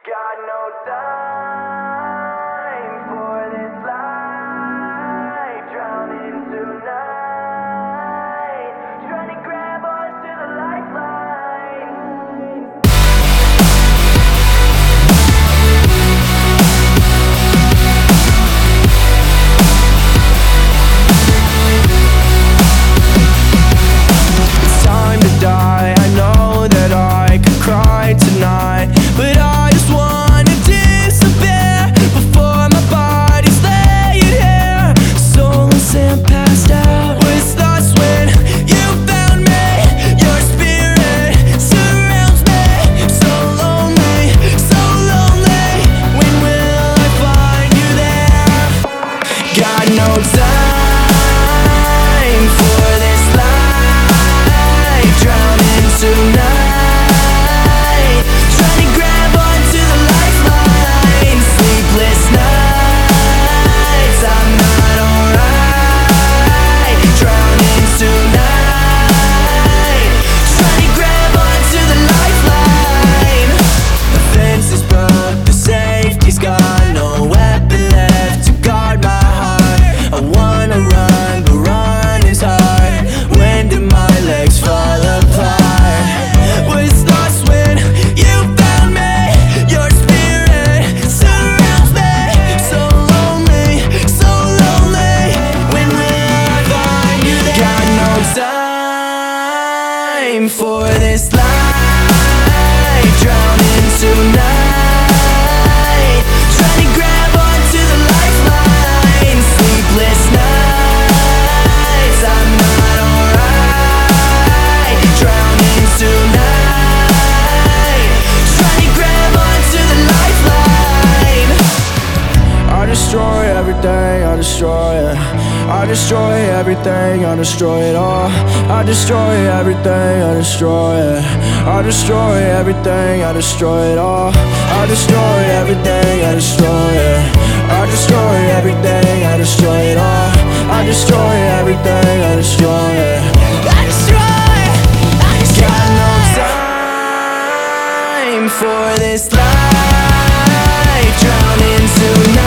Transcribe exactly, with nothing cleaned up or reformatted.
Got no time for this life, drowning tonight, trying to grab onto the lifeline. It's time to die, I know that I could cry tonight, but I just wanna disappear before my body's laying here, soulless and passed out. Was lost when you found me, your spirit surrounds me. So lonely, so lonely, when will I find you there? Got no time for this life, drowning tonight. For this life, drowning tonight, trying to grab onto the lifeline. Sleepless nights, I'm not alright. Drowning tonight, trying to grab onto the lifeline. I destroy everything, I destroy it. I destroy everything, I destroy it all. I destroy everything, I destroy it. I destroy everything, I destroy it all. I destroy everything, I destroy it. I destroy everything, I destroy it all. I destroy everything, I destroy it. I destroy, I destroy. Got no time for this life, drowning tonight.